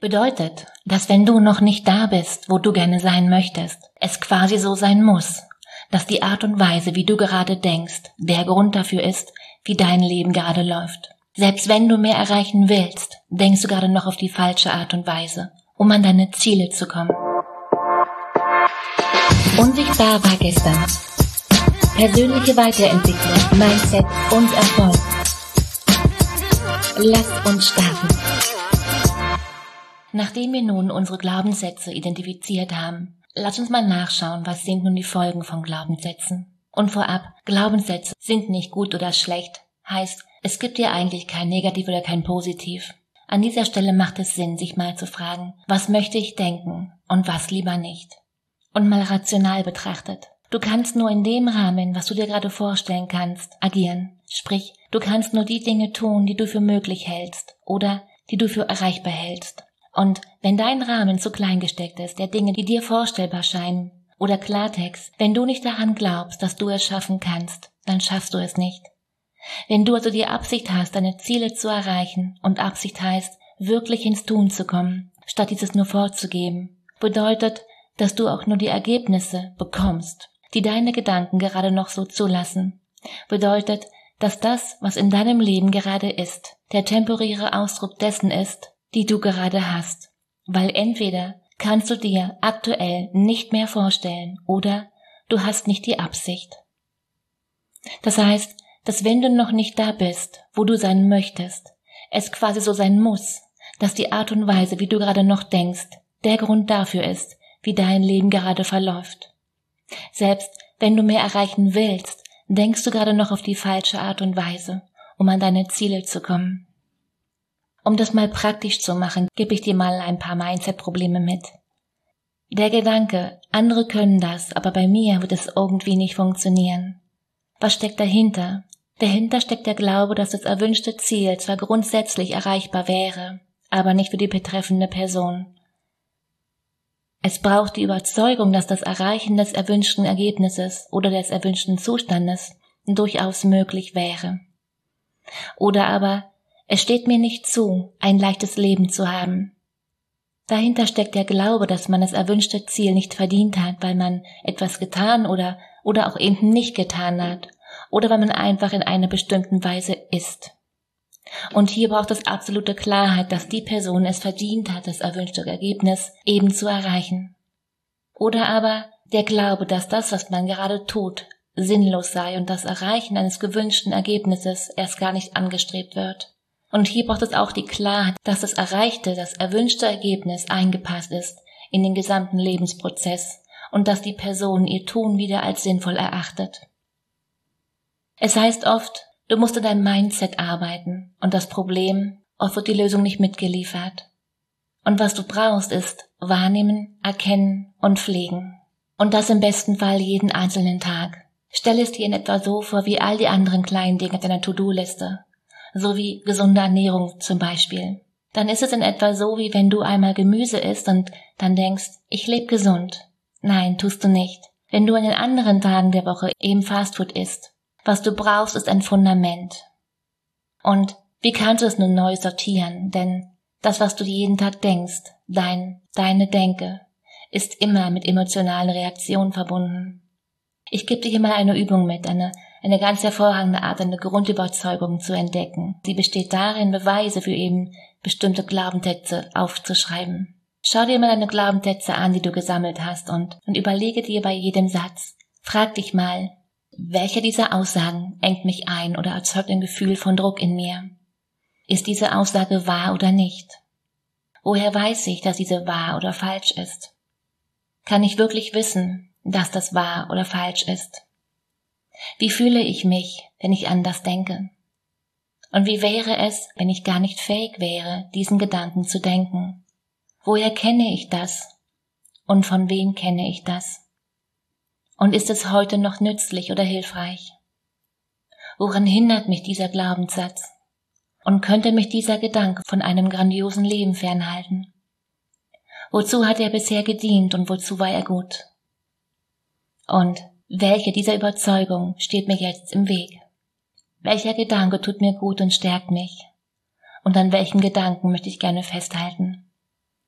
Bedeutet, dass wenn du noch nicht da bist, wo du gerne sein möchtest, es quasi so sein muss, dass die Art und Weise, wie du gerade denkst, der Grund dafür ist, wie dein Leben gerade läuft. Selbst wenn du mehr erreichen willst, denkst du gerade noch auf die falsche Art und Weise, um an deine Ziele zu kommen. Unsichtbar war gestern. Persönliche Weiterentwicklung, Mindset und Erfolg. Lasst uns starten. Nachdem wir nun unsere Glaubenssätze identifiziert haben, lass uns mal nachschauen, was sind nun die Folgen von Glaubenssätzen. Und vorab, Glaubenssätze sind nicht gut oder schlecht, heißt, es gibt hier eigentlich kein Negativ oder kein Positiv. An dieser Stelle macht es Sinn, sich mal zu fragen, was möchte ich denken und was lieber nicht. Und mal rational betrachtet. Du kannst nur in dem Rahmen, was du dir gerade vorstellen kannst, agieren. Sprich, du kannst nur die Dinge tun, die du für möglich hältst oder die du für erreichbar hältst. Und wenn dein Rahmen zu klein gesteckt ist, der Dinge, die dir vorstellbar scheinen, oder Klartext, wenn du nicht daran glaubst, dass du es schaffen kannst, dann schaffst du es nicht. Wenn du also die Absicht hast, deine Ziele zu erreichen, und Absicht heißt, wirklich ins Tun zu kommen, statt dieses nur vorzugeben, bedeutet, dass du auch nur die Ergebnisse bekommst, die deine Gedanken gerade noch so zulassen. Bedeutet, dass das, was in deinem Leben gerade ist, der temporäre Ausdruck dessen ist, die du gerade hast, weil entweder kannst du dir aktuell nicht mehr vorstellen oder du hast nicht die Absicht. Das heißt, dass wenn du noch nicht da bist, wo du sein möchtest, es quasi so sein muss, dass die Art und Weise, wie du gerade noch denkst, der Grund dafür ist, wie dein Leben gerade verläuft. Selbst wenn du mehr erreichen willst, denkst du gerade noch auf die falsche Art und Weise, um an deine Ziele zu kommen. Um das mal praktisch zu machen, gebe ich dir mal ein paar Mindset-Probleme mit. Der Gedanke, andere können das, aber bei mir wird es irgendwie nicht funktionieren. Was steckt dahinter? Dahinter steckt der Glaube, dass das erwünschte Ziel zwar grundsätzlich erreichbar wäre, aber nicht für die betreffende Person. Es braucht die Überzeugung, dass das Erreichen des erwünschten Ergebnisses oder des erwünschten Zustandes durchaus möglich wäre. Oder aber, es steht mir nicht zu, ein leichtes Leben zu haben. Dahinter steckt der Glaube, dass man das erwünschte Ziel nicht verdient hat, weil man etwas getan oder auch eben nicht getan hat, oder weil man einfach in einer bestimmten Weise ist. Und hier braucht es absolute Klarheit, dass die Person es verdient hat, das erwünschte Ergebnis eben zu erreichen. Oder aber der Glaube, dass das, was man gerade tut, sinnlos sei und das Erreichen eines gewünschten Ergebnisses erst gar nicht angestrebt wird. Und hier braucht es auch die Klarheit, dass das erreichte, das erwünschte Ergebnis eingepasst ist in den gesamten Lebensprozess und dass die Person ihr Tun wieder als sinnvoll erachtet. Es heißt oft, du musst in deinem Mindset arbeiten und das Problem, oft wird die Lösung nicht mitgeliefert. Und was du brauchst ist wahrnehmen, erkennen und pflegen. Und das im besten Fall jeden einzelnen Tag. Stell es dir in etwa so vor wie all die anderen kleinen Dinge deiner To-Do-Liste. So wie gesunde Ernährung zum Beispiel. Dann ist es in etwa so, wie wenn du einmal Gemüse isst und dann denkst, ich lebe gesund. Nein, tust du nicht. Wenn du an den anderen Tagen der Woche eben Fastfood isst. Was du brauchst, ist ein Fundament. Und wie kannst du es nun neu sortieren? Denn das, was du jeden Tag denkst, deine Denke, ist immer mit emotionalen Reaktionen verbunden. Ich gebe dir hier mal eine Übung mit, eine ganz hervorragende Art, eine Grundüberzeugung zu entdecken. Sie besteht darin, Beweise für eben bestimmte Glaubenssätze aufzuschreiben. Schau dir mal deine Glaubenssätze an, die du gesammelt hast und überlege dir bei jedem Satz. Frag dich mal, welche dieser Aussagen engt mich ein oder erzeugt ein Gefühl von Druck in mir? Ist diese Aussage wahr oder nicht? Woher weiß ich, dass diese wahr oder falsch ist? Kann ich wirklich wissen, dass das wahr oder falsch ist? Wie fühle ich mich, wenn ich anders denke? Und wie wäre es, wenn ich gar nicht fähig wäre, diesen Gedanken zu denken? Woher kenne ich das? Und von wem kenne ich das? Und ist es heute noch nützlich oder hilfreich? Woran hindert mich dieser Glaubenssatz? Und könnte mich dieser Gedanke von einem grandiosen Leben fernhalten? Wozu hat er bisher gedient und wozu war er gut? Und welche dieser Überzeugung steht mir jetzt im Weg? Welcher Gedanke tut mir gut und stärkt mich? Und an welchen Gedanken möchte ich gerne festhalten?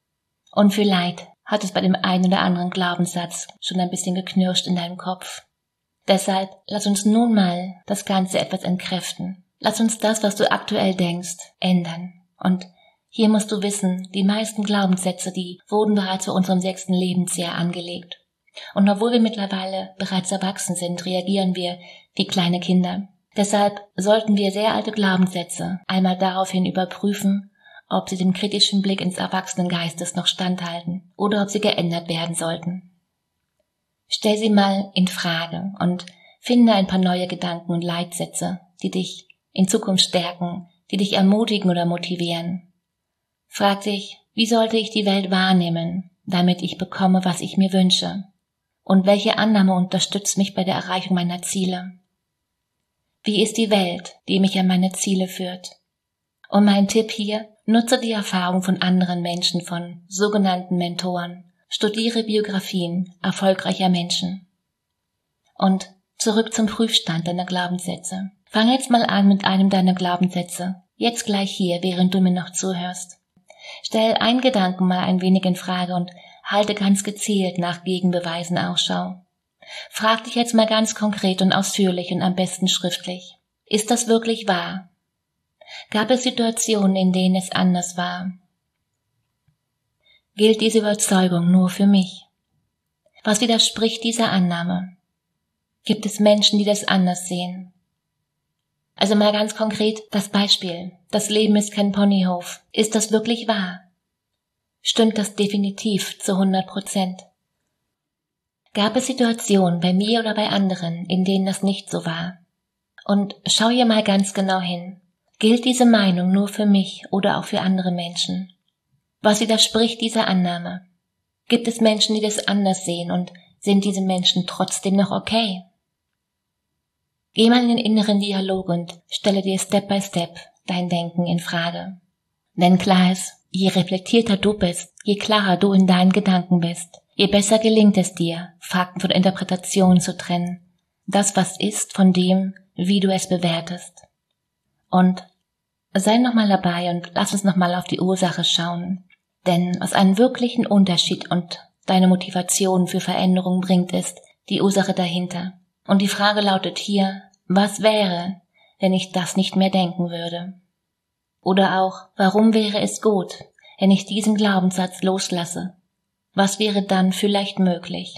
Und vielleicht hat es bei dem einen oder anderen Glaubenssatz schon ein bisschen geknirscht in deinem Kopf. Deshalb lass uns nun mal das Ganze etwas entkräften. Lass uns das, was du aktuell denkst, ändern. Und hier musst du wissen, die meisten Glaubenssätze, die wurden bereits vor unserem 6. Lebensjahr angelegt. Und obwohl wir mittlerweile bereits erwachsen sind, reagieren wir wie kleine Kinder. Deshalb sollten wir sehr alte Glaubenssätze einmal daraufhin überprüfen, ob sie dem kritischen Blick ins Erwachsenengeistes noch standhalten oder ob sie geändert werden sollten. Stell sie mal in Frage und finde ein paar neue Gedanken und Leitsätze, die dich in Zukunft stärken, die dich ermutigen oder motivieren. Frag dich, wie sollte ich die Welt wahrnehmen, damit ich bekomme, was ich mir wünsche? Und welche Annahme unterstützt mich bei der Erreichung meiner Ziele? Wie ist die Welt, die mich an meine Ziele führt? Und mein Tipp hier, nutze die Erfahrung von anderen Menschen, von sogenannten Mentoren. Studiere Biografien erfolgreicher Menschen. Und zurück zum Prüfstand deiner Glaubenssätze. Fang jetzt mal an mit einem deiner Glaubenssätze. Jetzt gleich hier, während du mir noch zuhörst. Stell einen Gedanken mal ein wenig in Frage und halte ganz gezielt nach Gegenbeweisen Ausschau. Frag dich jetzt mal ganz konkret und ausführlich und am besten schriftlich. Ist das wirklich wahr? Gab es Situationen, in denen es anders war? Gilt diese Überzeugung nur für mich? Was widerspricht dieser Annahme? Gibt es Menschen, die das anders sehen? Also mal ganz konkret das Beispiel. Das Leben ist kein Ponyhof. Ist das wirklich wahr? Stimmt das definitiv zu 100%? Gab es Situationen bei mir oder bei anderen, in denen das nicht so war? Und schau hier mal ganz genau hin. Gilt diese Meinung nur für mich oder auch für andere Menschen? Was widerspricht dieser Annahme? Gibt es Menschen, die das anders sehen und sind diese Menschen trotzdem noch okay? Geh mal in den inneren Dialog und stelle dir Step by Step dein Denken in Frage. Denn klar ist, je reflektierter du bist, je klarer du in deinen Gedanken bist, je besser gelingt es dir, Fakten von Interpretationen zu trennen, das, was ist, von dem, wie du es bewertest. Und sei nochmal dabei und lass uns nochmal auf die Ursache schauen. Denn was einen wirklichen Unterschied und deine Motivation für Veränderung bringt, ist die Ursache dahinter. Und die Frage lautet hier, was wäre, wenn ich das nicht mehr denken würde? Oder auch, warum wäre es gut, wenn ich diesen Glaubenssatz loslasse? Was wäre dann vielleicht möglich?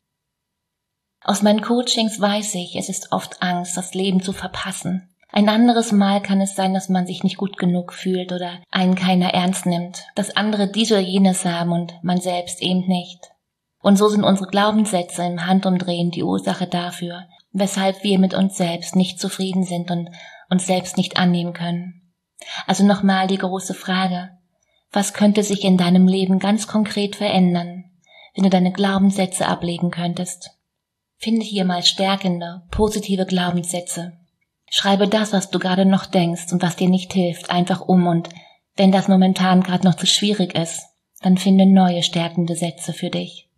Aus meinen Coachings weiß ich, es ist oft Angst, das Leben zu verpassen. Ein anderes Mal kann es sein, dass man sich nicht gut genug fühlt oder einen keiner ernst nimmt, dass andere dies oder jenes haben und man selbst eben nicht. Und so sind unsere Glaubenssätze im Handumdrehen die Ursache dafür, weshalb wir mit uns selbst nicht zufrieden sind und uns selbst nicht annehmen können. Also nochmal die große Frage, was könnte sich in deinem Leben ganz konkret verändern, wenn du deine Glaubenssätze ablegen könntest? Finde hier mal stärkende, positive Glaubenssätze. Schreibe das, was du gerade noch denkst und was dir nicht hilft, einfach um und wenn das momentan gerade noch zu schwierig ist, dann finde neue stärkende Sätze für dich.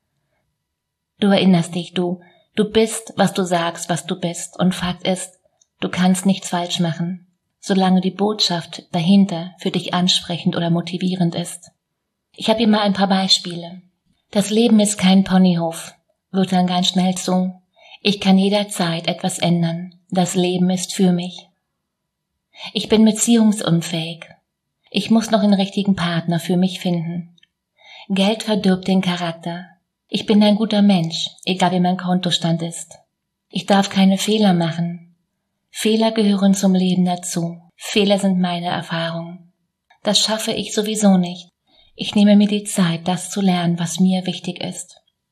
Du erinnerst dich, du bist, was du sagst, was du bist und Fakt ist, du kannst nichts falsch machen, solange die Botschaft dahinter für dich ansprechend oder motivierend ist. Ich habe hier mal ein paar Beispiele. Das Leben ist kein Ponyhof, wird dann ganz schnell zu. Ich kann jederzeit etwas ändern. Das Leben ist für mich. Ich bin beziehungsunfähig. Ich muss noch den richtigen Partner für mich finden. Geld verdirbt den Charakter. Ich bin ein guter Mensch, egal wie mein Kontostand ist. Ich darf keine Fehler machen. Fehler gehören zum Leben dazu. Fehler sind meine Erfahrung. Das schaffe ich sowieso nicht. Ich nehme mir die Zeit, das zu lernen, was mir wichtig ist.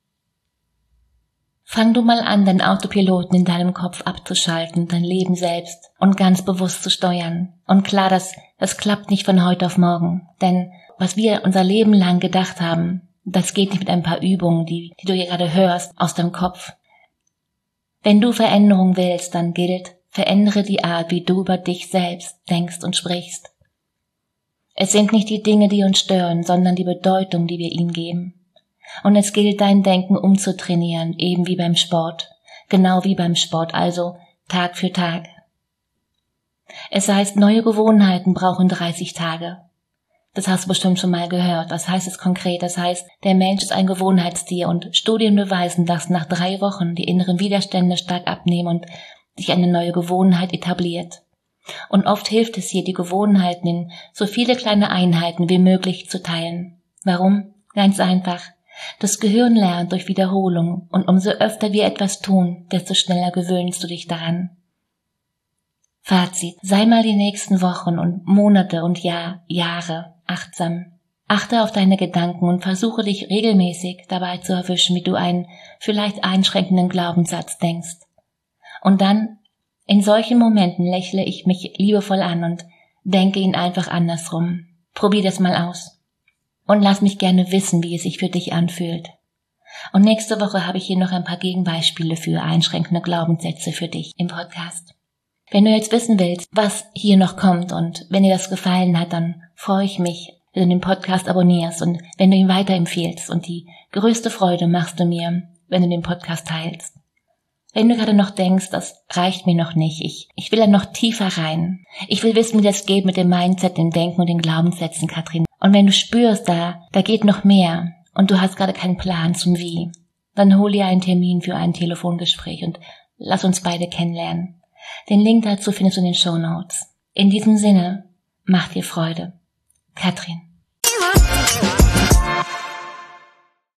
Fang du mal an, deinen Autopiloten in deinem Kopf abzuschalten, dein Leben selbst und ganz bewusst zu steuern. Und klar, das klappt nicht von heute auf morgen. Denn was wir unser Leben lang gedacht haben, das geht nicht mit ein paar Übungen, die du hier gerade hörst, aus deinem Kopf. Wenn du Veränderung willst, dann gilt, verändere die Art, wie du über dich selbst denkst und sprichst. Es sind nicht die Dinge, die uns stören, sondern die Bedeutung, die wir ihnen geben. Und es gilt, dein Denken umzutrainieren, eben wie beim Sport. Genau wie beim Sport, also Tag für Tag. Es heißt, neue Gewohnheiten brauchen 30 Tage. Das hast du bestimmt schon mal gehört. Was heißt es konkret? Das heißt, der Mensch ist ein Gewohnheitstier und Studien beweisen, dass nach 3 Wochen die inneren Widerstände stark abnehmen und sich eine neue Gewohnheit etabliert. Und oft hilft es hier, die Gewohnheiten in so viele kleine Einheiten wie möglich zu teilen. Warum? Ganz einfach. Das Gehirn lernt durch Wiederholung und umso öfter wir etwas tun, desto schneller gewöhnst du dich daran. Fazit. Sei mal die nächsten Wochen und Monate und Jahre achtsam. Achte auf deine Gedanken und versuche dich regelmäßig dabei zu erwischen, wie du einen vielleicht einschränkenden Glaubenssatz denkst. Und dann, in solchen Momenten lächle ich mich liebevoll an und denke ihn einfach andersrum. Probier das mal aus. Und lass mich gerne wissen, wie es sich für dich anfühlt. Und nächste Woche habe ich hier noch ein paar Gegenbeispiele für einschränkende Glaubenssätze für dich im Podcast. Wenn du jetzt wissen willst, was hier noch kommt und wenn dir das gefallen hat, dann freue ich mich, wenn du den Podcast abonnierst und wenn du ihn weiterempfiehlst. Und die größte Freude machst du mir, wenn du den Podcast teilst. Wenn du gerade noch denkst, das reicht mir noch nicht, ich will da noch tiefer rein. Ich will wissen, wie das geht mit dem Mindset, dem Denken und den Glaubenssätzen, Katrin. Und wenn du spürst, da geht noch mehr und du hast gerade keinen Plan zum Wie, dann hol dir einen Termin für ein Telefongespräch und lass uns beide kennenlernen. Den Link dazu findest du in den Shownotes. In diesem Sinne, mach dir Freude. Katrin.